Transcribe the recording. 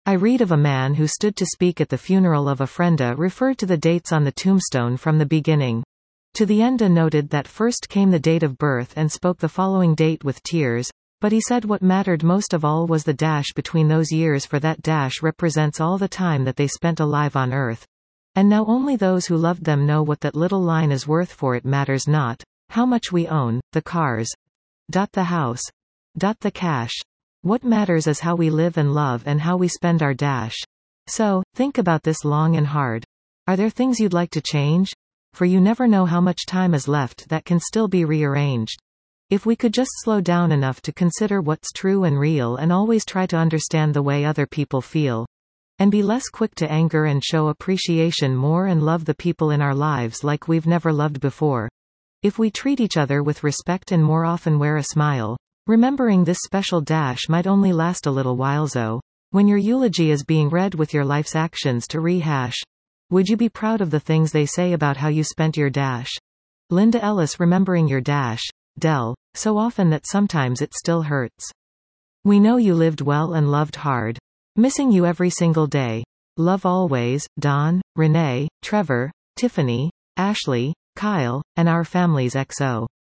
I read of a man who stood to speak at the funeral of a frienda referred to the dates on the tombstone from the beginning. To the end noted that first came the date of birth and spoke the following date with tears, but he said what mattered most of all was the dash between those years, for that dash represents all the time that they spent alive on earth. And now only those who loved them know what that little line is worth, for it matters not how much we own, the cars, the house, the cash. What matters is how we live and love and how we spend our dash. So, think about this long and hard. Are there things you'd like to change? For you never know how much time is left that can still be rearranged. If we could just slow down enough to consider what's true and real and always try to understand the way other people feel. And be less quick to anger and show appreciation more and love the people in our lives like we've never loved before. If we treat each other with respect and more often wear a smile, remembering this special dash might only last a little while. So, when your eulogy is being read with your life's actions to rehash, would you be proud of the things they say about how you spent your dash? Linda Ellis. Remembering your dash, Del, so often that sometimes it still hurts. We know you lived well and loved hard. Missing you every single day. Love always, Don, Renee, Trevor, Tiffany, Ashley, Kyle, and our families XO.